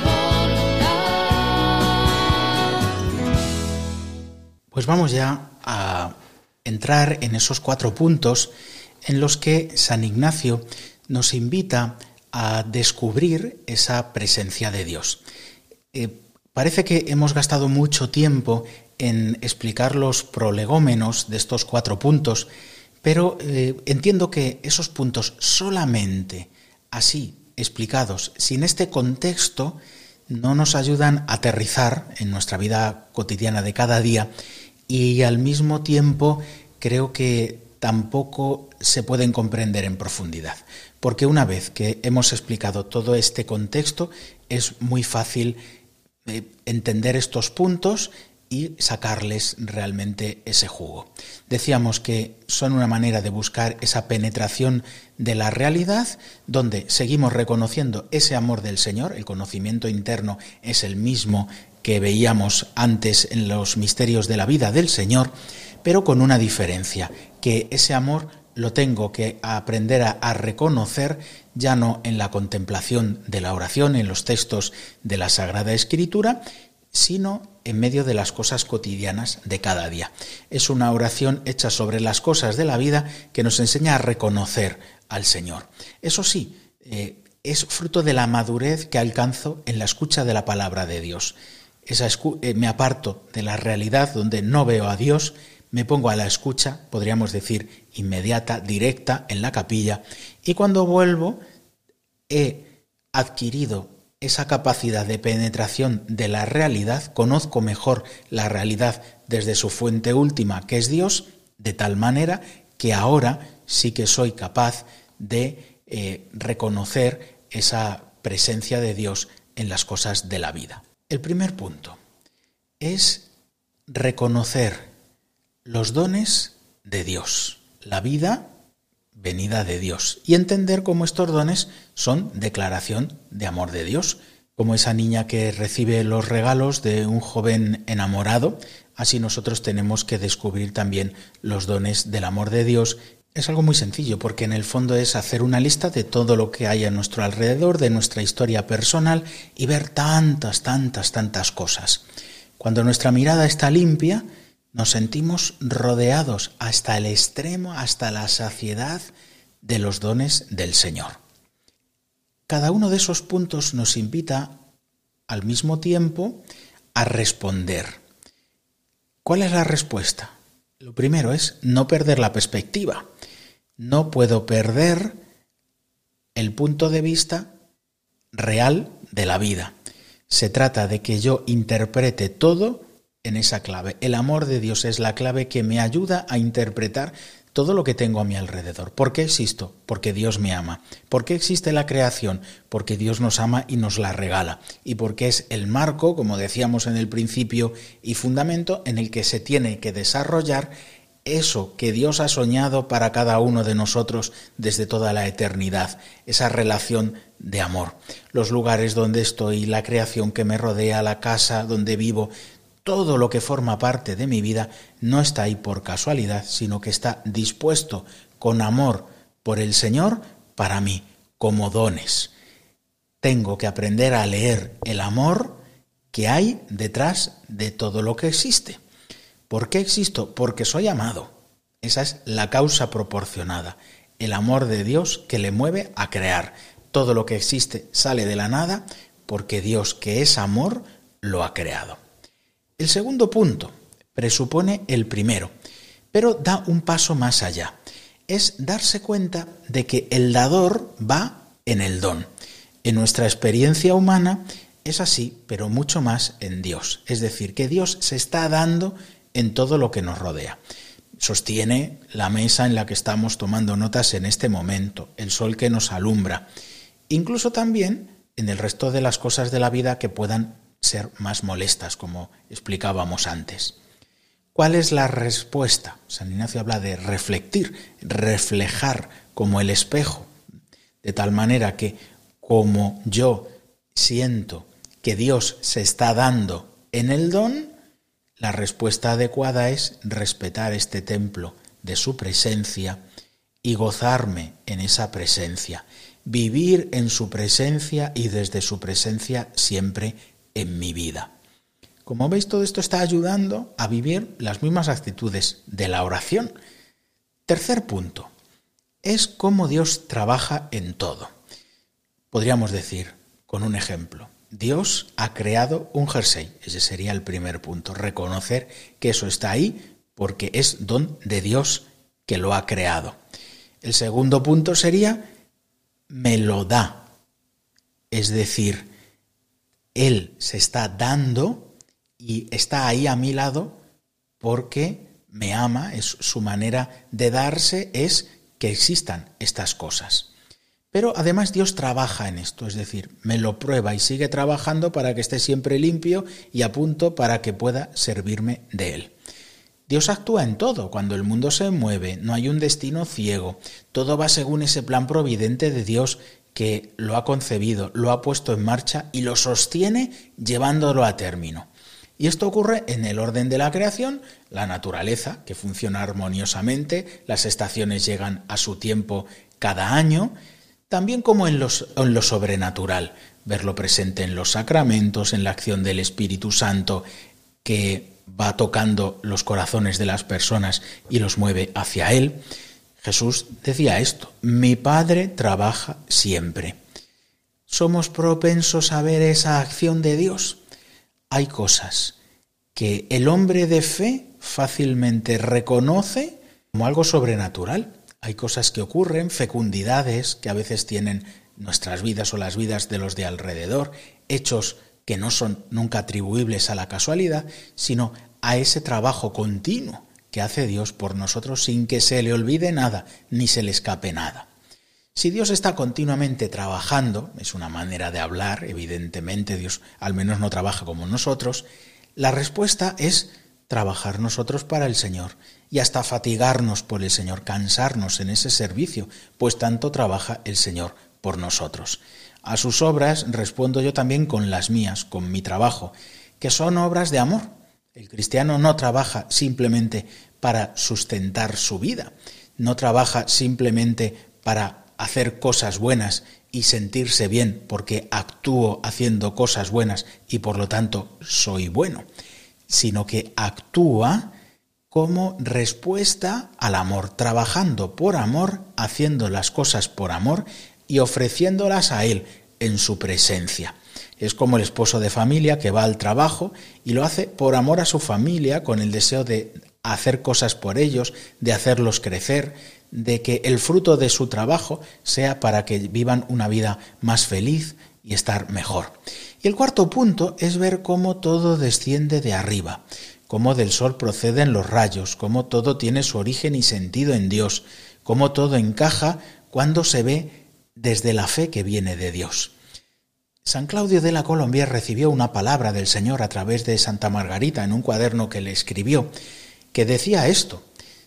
S6: voluntad.
S2: Pues vamos ya a entrar en esos 4 puntos en los que San Ignacio nos invita a descubrir esa presencia de Dios. Parece que hemos gastado mucho tiempo en explicar los prolegómenos de estos 4 puntos, pero entiendo que esos puntos solamente así explicados, sin este contexto, no nos ayudan a aterrizar en nuestra vida cotidiana de cada día, y al mismo tiempo creo que tampoco se pueden comprender en profundidad, porque una vez que hemos explicado todo este contexto es muy fácil entender estos puntos y sacarles realmente ese jugo. Decíamos que son una manera de buscar esa penetración de la realidad, donde seguimos reconociendo ese amor del Señor, el conocimiento interno es el mismo que veíamos antes en los misterios de la vida del Señor, pero con una diferencia, que ese amor lo tengo que aprender a reconocer ya no en la contemplación de la oración, en los textos de la Sagrada Escritura, sino en medio de las cosas cotidianas de cada día. Es una oración hecha sobre las cosas de la vida que nos enseña a reconocer al Señor. Eso sí, es fruto de la madurez que alcanzo en la escucha de la palabra de Dios. Me aparto de la realidad donde no veo a Dios, me pongo a la escucha, podríamos decir inmediata, directa, en la capilla, y cuando vuelvo he adquirido esa capacidad de penetración de la realidad, conozco mejor la realidad desde su fuente última, que es Dios, de tal manera que ahora sí que soy capaz de reconocer esa presencia de Dios en las cosas de la vida. El primer punto es reconocer los dones de Dios, la vida venida de Dios, y entender cómo estos dones son declaración de amor de Dios, como esa niña que recibe los regalos de un joven enamorado. Así nosotros tenemos que descubrir también los dones del amor de Dios. Es algo muy sencillo, porque en el fondo es hacer una lista de todo lo que hay a nuestro alrededor, de nuestra historia personal, y ver tantas cosas. Cuando nuestra mirada está limpia, nos sentimos rodeados hasta el extremo, hasta la saciedad de los dones del Señor. Cada uno de esos puntos nos invita al mismo tiempo a responder. ¿Cuál es la respuesta? Lo primero es no perder la perspectiva. No puedo perder el punto de vista real de la vida. Se trata de que yo interprete todo en esa clave. El amor de Dios es la clave que me ayuda a interpretar todo lo que tengo a mi alrededor. ¿Por qué existo? Porque Dios me ama. ¿Por qué existe la creación? Porque Dios nos ama y nos la regala. Y porque es el marco, como decíamos en el principio, y fundamento en el que se tiene que desarrollar eso que Dios ha soñado para cada uno de nosotros desde toda la eternidad, esa relación de amor. Los lugares donde estoy, la creación que me rodea, la casa donde vivo, todo lo que forma parte de mi vida no está ahí por casualidad, sino que está dispuesto con amor por el Señor para mí, como dones. Tengo que aprender a leer el amor que hay detrás de todo lo que existe. ¿Por qué existo? Porque soy amado. Esa es la causa proporcionada. El amor de Dios que le mueve a crear. Todo lo que existe sale de la nada porque Dios, que es amor, lo ha creado. El segundo punto presupone el primero, pero da un paso más allá. Es darse cuenta de que el dador va en el don. En nuestra experiencia humana es así, pero mucho más en Dios. Es decir, que Dios se está dando en todo lo que nos rodea. Sostiene la mesa en la que estamos tomando notas en este momento, el sol que nos alumbra, incluso también en el resto de las cosas de la vida que puedan ser más molestas, como explicábamos antes. ¿Cuál es la respuesta? San Ignacio habla de reflectir, reflejar como el espejo, de tal manera que como yo siento que Dios se está dando en el don, la respuesta adecuada es respetar este templo de su presencia y gozarme en esa presencia, vivir en su presencia y desde su presencia siempre en mi vida. Como veis, todo esto está ayudando a vivir las mismas actitudes de la oración. Tercer punto, es cómo Dios trabaja en todo. Podríamos decir, con un ejemplo, Dios ha creado un jersey. Ese sería el primer punto, reconocer que eso está ahí porque es don de Dios que lo ha creado. El segundo punto sería, me lo da. Es decir, Él se está dando y está ahí a mi lado porque me ama, es su manera de darse, es que existan estas cosas. Pero además Dios trabaja en esto, es decir, me lo prueba y sigue trabajando para que esté siempre limpio y a punto para que pueda servirme de Él. Dios actúa en todo, cuando el mundo se mueve, no hay un destino ciego, todo va según ese plan providente de Dios que lo ha concebido, lo ha puesto en marcha y lo sostiene llevándolo a término. Y esto ocurre en el orden de la creación, la naturaleza, que funciona armoniosamente, las estaciones llegan a su tiempo cada año, también como en lo sobrenatural, verlo presente en los sacramentos, en la acción del Espíritu Santo, que va tocando los corazones de las personas y los mueve hacia Él. Jesús decía esto, mi Padre trabaja siempre. ¿Somos propensos a ver esa acción de Dios? Hay cosas que el hombre de fe fácilmente reconoce como algo sobrenatural. Hay cosas que ocurren, fecundidades que a veces tienen nuestras vidas o las vidas de los de alrededor, hechos que no son nunca atribuibles a la casualidad, sino a ese trabajo continuo que hace Dios por nosotros sin que se le olvide nada, ni se le escape nada. Si Dios está continuamente trabajando, es una manera de hablar, evidentemente Dios al menos no trabaja como nosotros, la respuesta es trabajar nosotros para el Señor y hasta fatigarnos por el Señor, cansarnos en ese servicio, pues tanto trabaja el Señor por nosotros. A sus obras respondo yo también con las mías, con mi trabajo, que son obras de amor. El cristiano no trabaja simplemente para sustentar su vida, no trabaja simplemente para hacer cosas buenas y sentirse bien porque actúo haciendo cosas buenas y por lo tanto soy bueno, sino que actúa como respuesta al amor, trabajando por amor, haciendo las cosas por amor y ofreciéndolas a Él en su presencia. Es como el esposo de familia que va al trabajo y lo hace por amor a su familia, con el deseo de hacer cosas por ellos, de hacerlos crecer, de que el fruto de su trabajo sea para que vivan una vida más feliz y estar mejor. Y el cuarto punto es ver cómo todo desciende de arriba, cómo del sol proceden los rayos, cómo todo tiene su origen y sentido en Dios, cómo todo encaja cuando se ve desde la fe que viene de Dios. San Claudio de la Colombia recibió una palabra del Señor a través de Santa Margarita en un cuaderno que le escribió, que decía esto: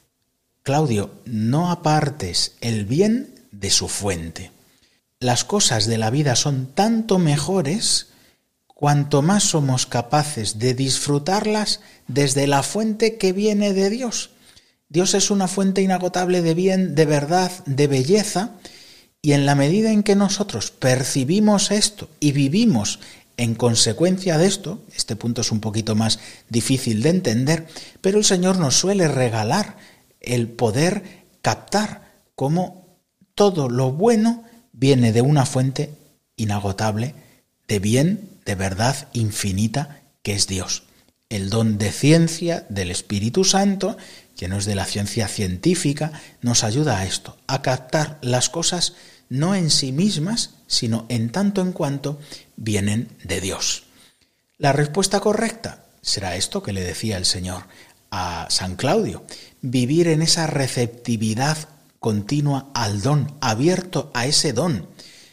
S2: Claudio, no apartes el bien de su fuente. Las cosas de la vida son tanto mejores cuanto más somos capaces de disfrutarlas desde la fuente que viene de Dios. Dios es una fuente inagotable de bien, de verdad, de belleza, y en la medida en que nosotros percibimos esto y vivimos en consecuencia de esto, este punto es un poquito más difícil de entender, pero el Señor nos suele regalar el poder captar cómo todo lo bueno viene de una fuente inagotable de bien, de verdad infinita, que es Dios. El don de ciencia del Espíritu Santo, que no es de la ciencia científica, nos ayuda a esto, a captar las cosas no en sí mismas, sino en tanto en cuanto vienen de Dios. La respuesta correcta será esto que le decía el Señor a San Claudio: vivir en esa receptividad continua al don, abierto a ese don.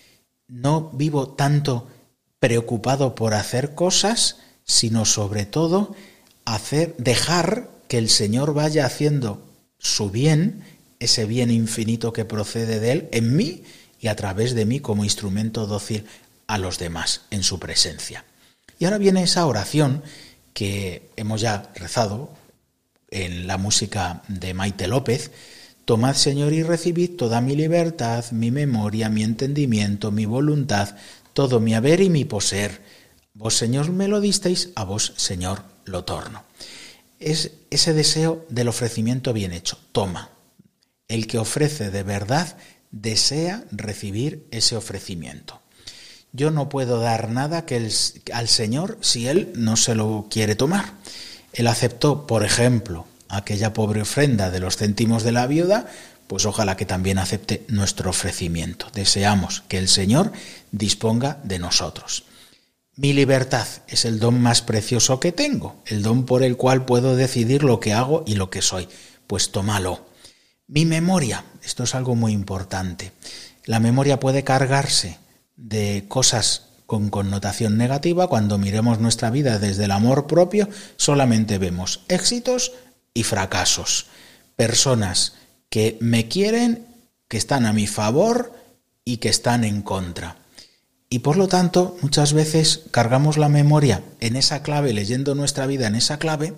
S2: No vivo tanto preocupado por hacer cosas, sino sobre todo dejar que el Señor vaya haciendo su bien, ese bien infinito que procede de Él, en mí y a través de mí como instrumento dócil a los demás en su presencia. Y ahora viene esa oración que hemos ya rezado en la música de Maite López: tomad, Señor, y recibid toda mi libertad, mi memoria, mi entendimiento, mi voluntad, todo mi haber y mi poseer. Vos, Señor, me lo disteis, a vos, Señor, lo torno. Es ese deseo del ofrecimiento bien hecho. Toma. El que ofrece de verdad desea recibir ese ofrecimiento. Yo no puedo dar nada al Señor si Él no se lo quiere tomar. Él aceptó, por ejemplo, aquella pobre ofrenda de los céntimos de la viuda, pues ojalá que también acepte nuestro ofrecimiento. Deseamos que el Señor disponga de nosotros. Mi libertad es el don más precioso que tengo, el don por el cual puedo decidir lo que hago y lo que soy. Pues tómalo. Mi memoria, esto es algo muy importante. La memoria puede cargarse de cosas con connotación negativa. Cuando miremos nuestra vida desde el amor propio, solamente vemos éxitos y fracasos. Personas que me quieren, que están a mi favor y que están en contra. Y por lo tanto, muchas veces cargamos la memoria en esa clave, leyendo nuestra vida en esa clave,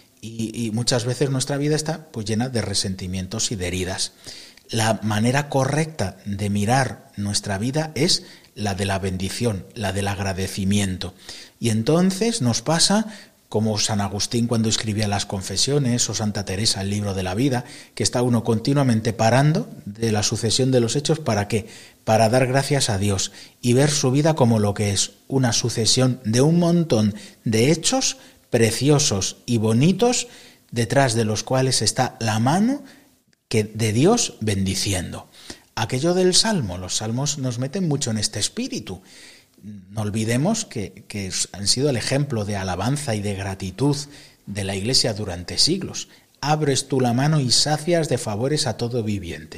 S2: y muchas veces nuestra vida está pues llena de resentimientos y de heridas. La manera correcta de mirar nuestra vida es la de la bendición, la del agradecimiento. Y entonces nos pasa como San Agustín cuando escribía las Confesiones, o Santa Teresa el libro de la vida, que está uno continuamente parando de la sucesión de los hechos. ¿Para qué? Para dar gracias a Dios y ver su vida como lo que es, una sucesión de un montón de hechos preciosos y bonitos, detrás de los cuales está la mano de Dios bendiciendo. Aquello del Salmo, los salmos nos meten mucho en este espíritu. No olvidemos que han sido el ejemplo de alabanza y de gratitud de la Iglesia durante siglos. Abres tú la mano y sacias de favores a todo viviente.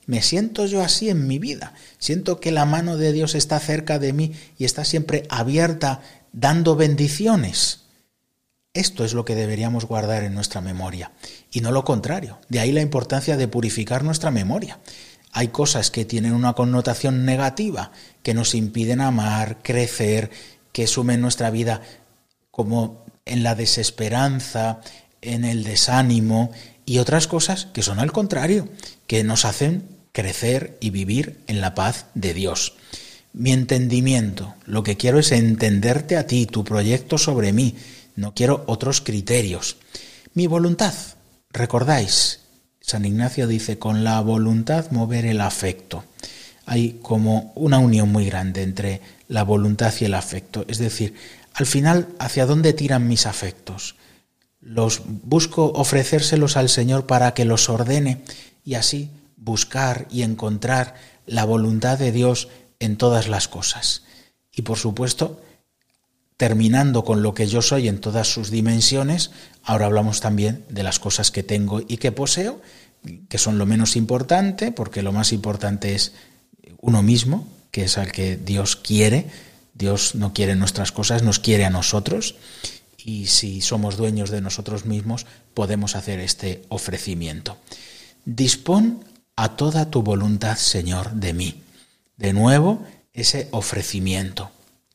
S2: ¿Me siento yo así en mi vida? ¿Siento que la mano de Dios está cerca de mí y está siempre abierta, dando bendiciones? Esto es lo que deberíamos guardar en nuestra memoria, y no lo contrario. De ahí la importancia de purificar nuestra memoria. Hay cosas que tienen una connotación negativa, que nos impiden amar, crecer, que sumen nuestra vida como en la desesperanza, en el desánimo, y otras cosas que son al contrario, que nos hacen crecer y vivir en la paz de Dios. Mi entendimiento, lo que quiero es entenderte a ti, tu proyecto sobre mí, no quiero otros criterios. Mi voluntad, recordáis, San Ignacio dice, con la voluntad mover el afecto. Hay como una unión muy grande entre la voluntad y el afecto, es decir, al final, ¿hacia dónde tiran mis afectos? Los busco ofrecérselos al Señor para que los ordene y así buscar y encontrar la voluntad de Dios en todas las cosas. Y por supuesto, terminando con lo que yo soy en todas sus dimensiones, ahora hablamos también de las cosas que tengo y que poseo, que son lo menos importante, porque lo más importante es uno mismo, que es al que Dios quiere. Dios no quiere nuestras cosas, nos quiere a nosotros. Y si somos dueños de nosotros mismos, podemos hacer este ofrecimiento. Dispón a toda tu voluntad, Señor, de mí. De nuevo, ese ofrecimiento.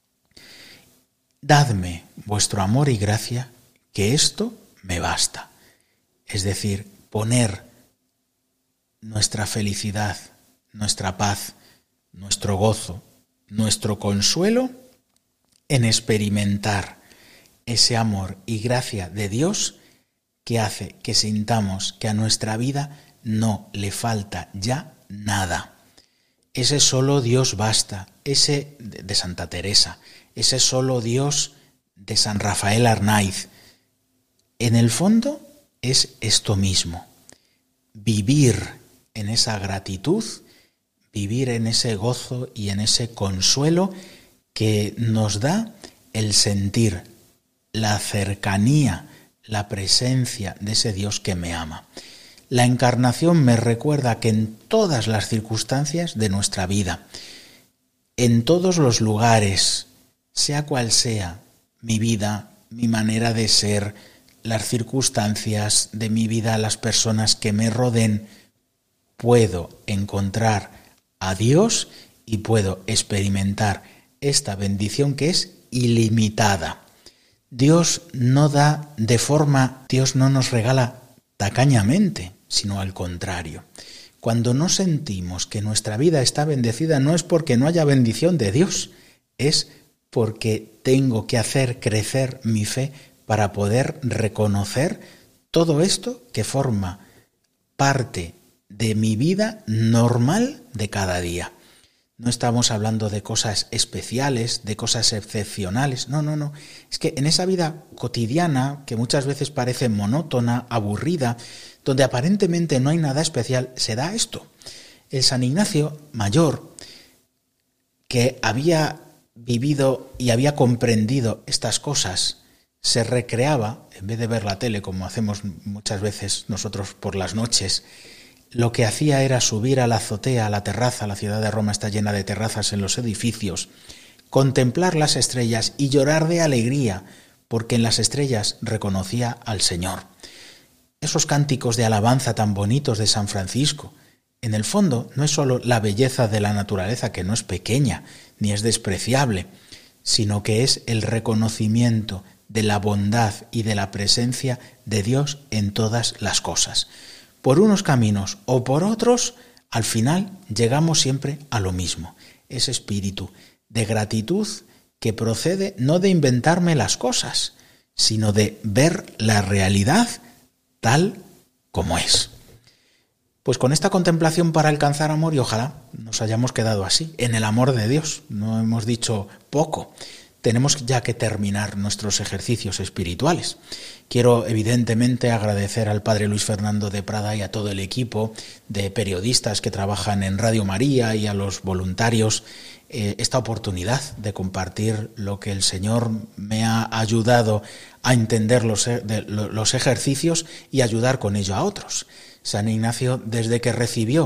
S2: Dadme vuestro amor y gracia, que esto me basta. Es decir, poner nuestra felicidad, nuestra paz, nuestro gozo, nuestro consuelo en experimentar ese amor y gracia de Dios que hace que sintamos que a nuestra vida no le falta ya nada. Ese solo Dios basta, ese de Santa Teresa, ese solo Dios de San Rafael Arnaiz. En el fondo es esto mismo, vivir en esa gratitud, vivir en ese gozo y en ese consuelo que nos da el sentir la cercanía, la presencia de ese Dios que me ama. La encarnación me recuerda que en todas las circunstancias de nuestra vida, en todos los lugares, sea cual sea mi vida, mi manera de ser, las circunstancias de mi vida, las personas que me rodeen, puedo encontrar a Dios y puedo experimentar esta bendición que es ilimitada. Dios no da de forma, Dios no nos regala tacañamente, sino al contrario. Cuando no sentimos que nuestra vida está bendecida, no es porque no haya bendición de Dios, es porque tengo que hacer crecer mi fe para poder reconocer todo esto que forma parte de mi vida normal de cada día. No estamos hablando de cosas especiales, de cosas excepcionales. No. Es que en esa vida cotidiana, que muchas veces parece monótona, aburrida, donde aparentemente no hay nada especial, se da esto. El San Ignacio Mayor, que había vivido y había comprendido estas cosas, se recreaba, en vez de ver la tele, como hacemos muchas veces nosotros por las noches, lo que hacía era subir a la azotea, a la terraza. La ciudad de Roma está llena de terrazas en los edificios, contemplar las estrellas y llorar de alegría, porque en las estrellas reconocía al Señor. Esos cánticos de alabanza tan bonitos de San Francisco, en el fondo no es solo la belleza de la naturaleza, que no es pequeña ni es despreciable, sino que es el reconocimiento de la bondad y de la presencia de Dios en todas las cosas. Por unos caminos o por otros, al final llegamos siempre a lo mismo, ese espíritu de gratitud que procede no de inventarme las cosas, sino de ver la realidad tal como es. Pues con esta contemplación para alcanzar amor, y ojalá nos hayamos quedado así, en el amor de Dios, no hemos dicho poco. Tenemos ya que terminar nuestros ejercicios espirituales. Quiero evidentemente agradecer al Padre Luis Fernando de Prada y a todo el equipo de periodistas que trabajan en Radio María y a los voluntarios esta oportunidad de compartir lo que el Señor me ha ayudado a entender los ejercicios y ayudar con ello a otros. San Ignacio, desde que recibió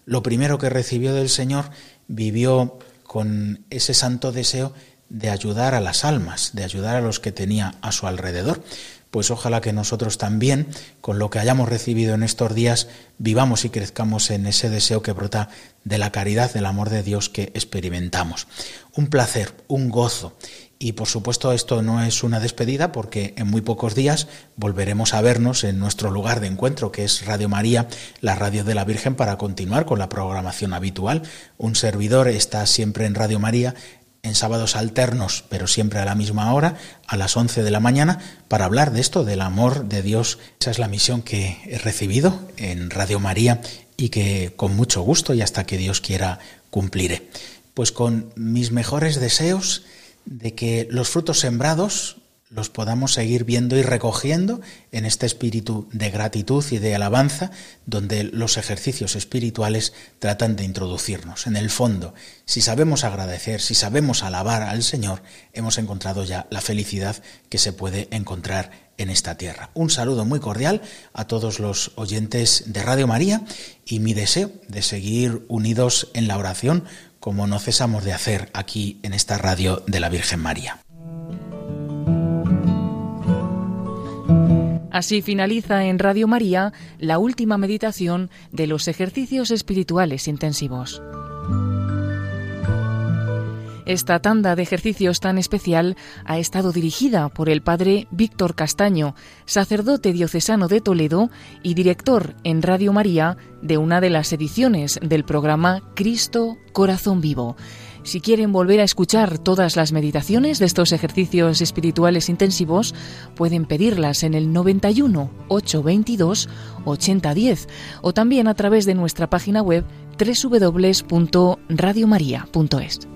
S2: lo primero que recibió del Señor, vivió con ese santo deseo de ayudar a las almas, de ayudar a los que tenía a su alrededor. Pues ojalá que nosotros también, con lo que hayamos recibido en estos días, vivamos y crezcamos en ese deseo que brota de la caridad, del amor de Dios que experimentamos. Un placer, un gozo. Y por supuesto esto no es una despedida, porque en muy pocos días volveremos a vernos en nuestro lugar de encuentro, que es Radio María, la radio de la Virgen, para continuar con la programación habitual. Un servidor está siempre en Radio María, en sábados alternos, pero siempre a la misma hora, a las 11 de la mañana, para hablar de esto, del amor de Dios. Esa es la misión que he recibido en Radio María y que con mucho gusto y hasta que Dios quiera cumpliré. Pues con mis mejores deseos de que los frutos sembrados los podamos seguir viendo y recogiendo en este espíritu de gratitud y de alabanza, donde los ejercicios espirituales tratan de introducirnos. En el fondo, si sabemos agradecer, si sabemos alabar al Señor, hemos encontrado ya la felicidad que se puede encontrar en esta tierra. Un saludo muy cordial a todos los oyentes de Radio María y mi deseo de seguir unidos en la oración, como no cesamos de hacer aquí en esta radio de la Virgen María.
S1: Así finaliza en Radio María la última meditación de los ejercicios espirituales intensivos. Esta tanda de ejercicios tan especial ha estado dirigida por el padre Víctor Castaño, sacerdote diocesano de Toledo y director en Radio María de una de las ediciones del programa Cristo Corazón Vivo. Si quieren volver a escuchar todas las meditaciones de estos ejercicios espirituales intensivos, pueden pedirlas en el 91 822 8010 o también a través de nuestra página web www.radiomaria.es.